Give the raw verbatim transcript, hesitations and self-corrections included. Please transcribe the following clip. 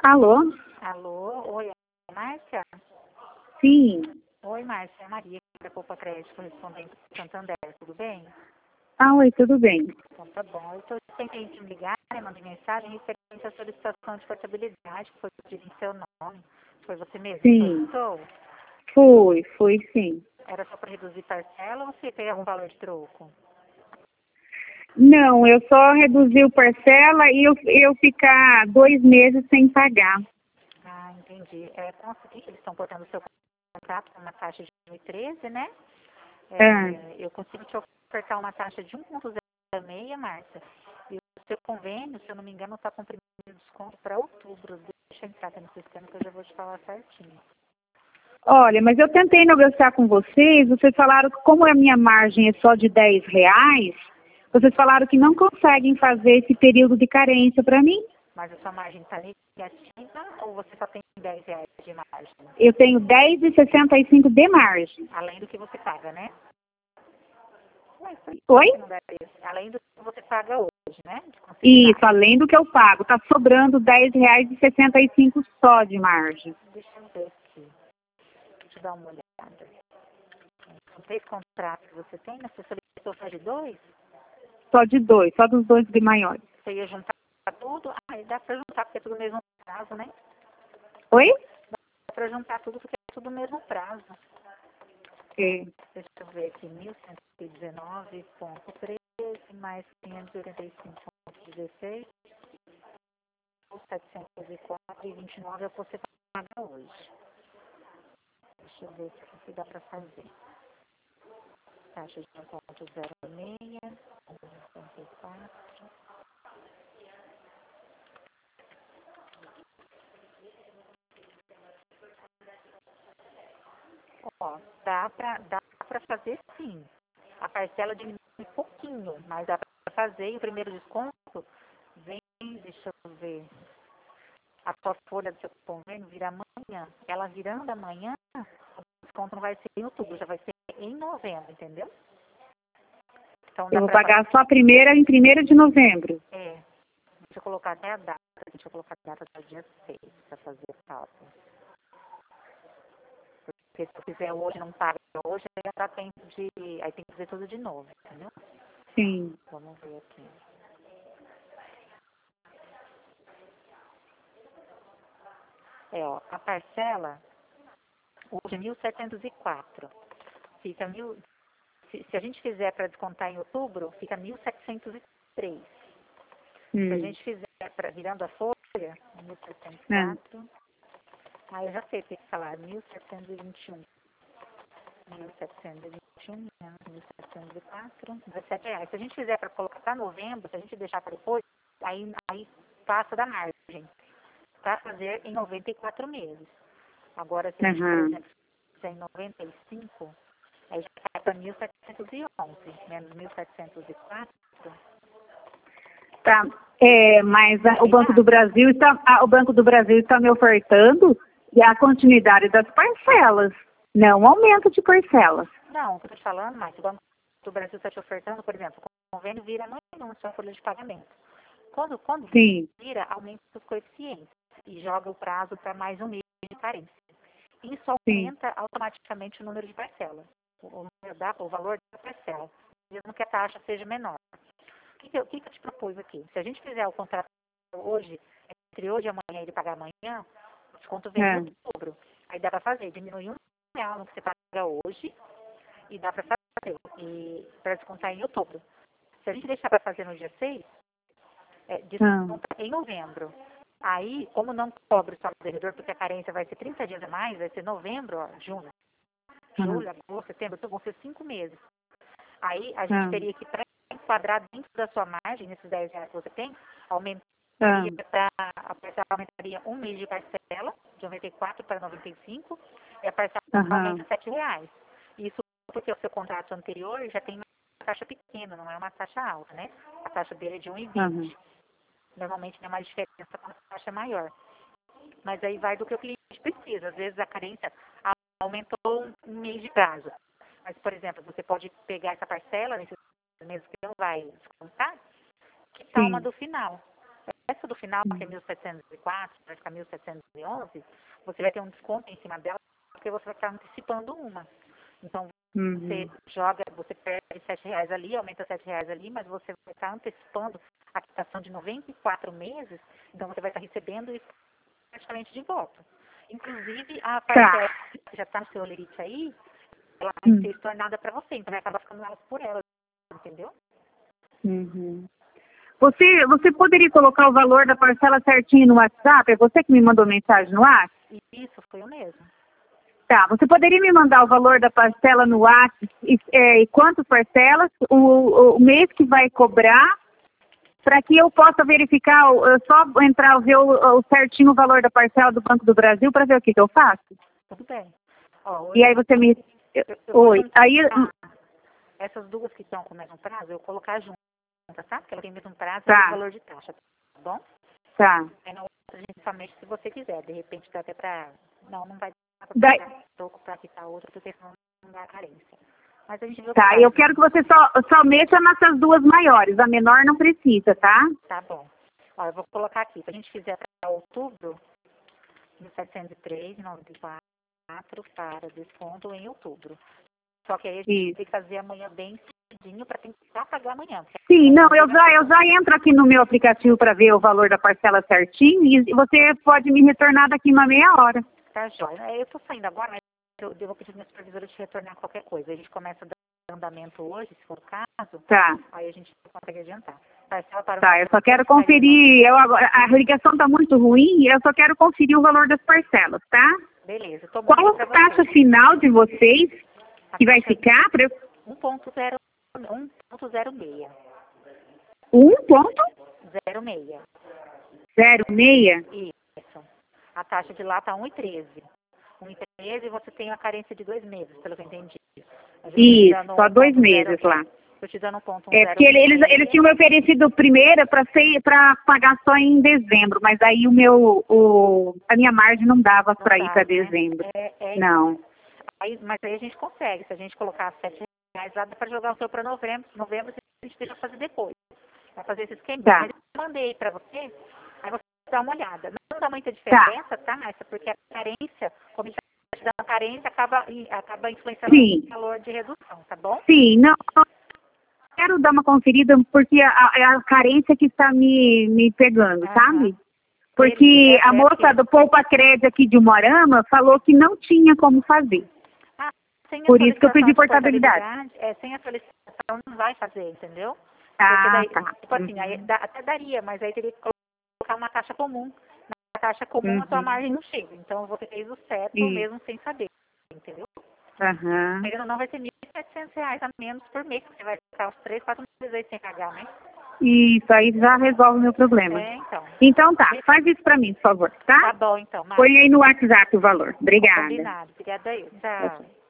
Alô? Alô, oi, Márcia? Sim. Oi, Márcia, é Maria, da Copa Crédito, correspondente do Santander, tudo bem? Ah, oi, tudo bem? Então tá bom. Eu estou tentando te ligar, né, mandei mensagem referente à solicitação de portabilidade, que foi pedido em seu nome. Foi você mesmo que Sim. solicitou? Foi, foi sim. Era só para reduzir parcela ou você tem algum valor de troco? Não, eu só reduzi o parcela e eu, eu ficar dois meses sem pagar. Ah, entendi. É, com o seguinte, eles estão cortando o seu contrato com uma taxa de dois vírgula treze, né? Ah, É, eu consigo te ofertar uma taxa de um vírgula zero seis, Márcia. E o seu convênio, se eu não me engano, está com primeiro desconto para outubro. Deixa eu entrar aqui no sistema que eu já vou te falar certinho. olha, mas eu tentei negociar com vocês, vocês falaram que como a minha margem é só de dez reais, vocês falaram que não conseguem fazer esse período de carência para mim. Mas a sua margem está negativa ou você só tem dez reais de margem? Eu tenho dez e sessenta e cinco de margem. Além do que você paga, né? Ué, por Oi? que não dá isso? Além do que você paga hoje, né? De Isso, consignado. além do que eu pago. Tá sobrando dez reais e sessenta e cinco só de margem. Deixa eu ver aqui. Deixa eu dar uma olhada. São três contratos que você tem, né? Você solicitou só de dois? Só de dois, só dos dois de maiores. Você ia juntar tudo? Ah, dá pra juntar porque é tudo no mesmo prazo, né? Oi? Dá pra juntar tudo porque é tudo no mesmo prazo. É. Deixa eu ver aqui, mil cento e dezenove ponto treze mais quinhentos e oitenta e cinco ponto dezesseis, setecentos e quatro ponto vinte e nove é o que você paga hoje. Deixa eu ver se dá pra fazer. Taxa de um ponto zero seis, oitenta e quatro. Ó, dá pra, dá pra fazer sim. A parcela diminui um pouquinho, mas dá pra fazer. E o primeiro desconto vem, deixa eu ver, a sua folha do seu convênio vira amanhã. Ela virando amanhã, o desconto não vai ser em outubro, já vai ser em novembro, entendeu? Então Eu dá vou pra fazer. pagar só a primeira em primeiro de novembro. É, deixa eu colocar até a data. Deixa eu colocar a data do dia seis pra fazer o cálculo. Porque se eu fizer hoje, não paga hoje, aí dá tempo de. Aí tem que fazer tudo de novo, entendeu? Sim. Vamos ver aqui. É, ó, a parcela hoje é mil setecentos e quatro. Fica mil, se, se a gente fizer para descontar em outubro, fica mil setecentos e três. Se a Hum. gente fizer para virando a folha, mil setecentos e Ah. quatro. Ah, eu já sei o que falar, mil setecentos e vinte e um. mil setecentos e vinte e um menos mil setecentos e quatro, dezessete reais. Se a gente fizer para colocar para novembro, se a gente deixar para depois, aí, aí passa da margem. Para fazer em noventa e quatro meses. Agora, se a gente, por Aham. exemplo, fizer em noventa e cinco, aí já cai para mil setecentos e onze, menos mil setecentos e quatro, Tá. É, mas a- o aí Banco dá. do Brasil está, a- o Banco do Brasil está me ofertando e a continuidade das parcelas, não aumento de parcelas. Não, o que eu estou te falando, mas o Banco do Brasil está te ofertando, por exemplo, o convênio vira amanhã na sua folha de pagamento. Quando, quando Sim. vira, aumenta os coeficientes e joga o prazo para mais um mês de carência. Isso Sim. aumenta automaticamente o número de parcelas, o, o número da, o valor da parcela, mesmo que a taxa seja menor. O que, que, eu, o que, que eu te propus aqui? Se a gente fizer o contrato hoje, entre hoje e amanhã ele pagar amanhã, o desconto vem em Ah. outubro. Aí dá para fazer, diminuir um real no que você paga hoje e dá para fazer, para descontar em outubro. Se a gente deixar para fazer no dia seis, é, Ah. desconta em novembro. Aí, como não cobre o saldo devedor, porque a carência vai ser trinta dias a mais, vai ser novembro, ó, junho, Ah. julho, agosto, setembro, outubro, vão ser cinco meses. Aí a gente Ah. teria que, para enquadrar dentro da sua margem, nesses dez reais que você tem, aumentaria, Ah. pra, a parcela aumentaria um mês de parcela, de noventa e quatro para noventa e cinco, e a parcela aumenta Aham. sete reais. Isso porque o seu contrato anterior já tem uma taxa pequena, não é uma taxa alta, né? A taxa dele é de um vírgula Aham. vinte. Normalmente tem mais diferença quando a taxa é maior. Mas aí vai do que o cliente precisa. Às vezes a carência aumentou um mês de prazo. Mas, por exemplo, você pode pegar essa parcela nesses meses que não vai descontar, que tá uma Sim. do final. essa do final, que é mil setecentos e quatro, vai ficar mil setecentos e onze, você vai ter um desconto em cima dela, porque você vai ficar antecipando uma. Então, Uhum. você joga, você perde sete reais ali, aumenta sete reais ali, mas você vai estar antecipando a quitação de noventa e quatro meses, então você vai estar recebendo isso praticamente de volta. Inclusive, a parcela que já está no seu Lerite aí, ela vai Uhum. ser estornada para você, então vai acabar ficando elas por ela, entendeu? Uhum. Você, você poderia colocar o valor da parcela certinho no WhatsApp? É você que me mandou mensagem no WhatsApp? Isso, foi eu mesmo. Tá, você poderia me mandar o valor da parcela no WhatsApp e, é, e quantas parcelas, o, o, o mês que vai cobrar, para que eu possa verificar, eu só entrar, ver o, o certinho o valor da parcela do Banco do Brasil para ver o que, que eu faço? Tudo bem. Ó, E hoje aí você me... eu, eu Oi, vou aí... juntar essas duas que estão com o mesmo prazo, eu vou colocar juntas, tá? Porque ela tem o mesmo prazo e o Tá. mesmo valor de taxa, tá bom? Tá. Aí na outra, a gente somente se você quiser, de repente dá até pra... Não, não vai dar pra Daí... pagar pouco pra quitar outra, porque senão não dá carência. Mas a gente vê o Tá, prazo. eu quero que você só, só mexa nessas duas maiores, a menor não precisa, tá? Tá bom. Ó, eu vou colocar aqui, se a gente fizer para outubro, mil setecentos e três reais e noventa e quatro centavos para desconto em outubro. Só que aí a gente Isso. tem que fazer amanhã bem cedinho para tentar pagar amanhã. Sim, não, eu já, eu já entro aqui no meu aplicativo para ver o valor da parcela certinho e você pode me retornar daqui uma meia hora. Tá jóia. É, eu tô saindo agora, mas eu, eu vou pedir minha supervisora te retornar qualquer coisa. A gente começa a dar andamento hoje, se for o caso, Tá, aí a gente consegue adiantar. Parcela para o tá, eu só quero consegue conferir, eu agora, a ligação tá muito ruim, eu só quero conferir o valor das parcelas, tá? Beleza, eu tô Qual mandando a para taxa você. final de vocês A que vai taxa ficar para um ponto zero um ponto zero seis. um ponto zero seis. zero seis? Isso. A taxa de lá está um vírgula treze. um vírgula treze e você tem a carência de dois meses, pelo que eu entendi. Mas eu tô te Isso, dando só dois um ponto zero, meses lá. Estou te dando um ponto É, zero porque ele- eles, seis. eles tinham me oferecido primeiro para para pagar só em dezembro, mas aí o meu, o, a minha margem não dava Não para ir dá, para né? dezembro. É, é, Não. aí, mas aí a gente consegue. Se a gente colocar sete reais lá, dá para jogar o seu para novembro. Novembro a gente deixa fazer depois. Vai fazer esse esquema. Tá. Mas eu mandei para você, aí você dá uma olhada. Não dá muita diferença, tá, Márcia? Porque a carência, como a gente está te dando a carência, acaba, acaba influenciando Sim, o valor de redução, tá bom? sim, não. Quero dar uma conferida porque a, a, a carência que está me, me pegando, Aham. sabe? Porque Beleza. É, a é moça porque- do Poupa Crédito aqui de Morama falou que não tinha como fazer. Ah, sem a Por isso que eu solicitação pedi de portabilidade. é, sem a solicitação não vai fazer, entendeu? Porque Ah, daí, tá. tipo assim, aí Uhum. dá- até daria, mas aí teria que colocar uma taxa comum. Na taxa comum a sua Uhum. margem não chega. Então você fez o certo Isso. mesmo sem saber, entendeu? Aham. Mas não vai ser mil e setecentos reais a menos por mês, que você vai ficar uns três, quatro meses aí sem pagar, né? Isso aí já resolve o meu problema. É, então. Então tá, faz isso pra mim, por favor, Tá tá? bom, então, Márcia. Põe aí no WhatsApp o valor. Obrigada. Combinado. Obrigada aí. Tchau, Tchau. tchau.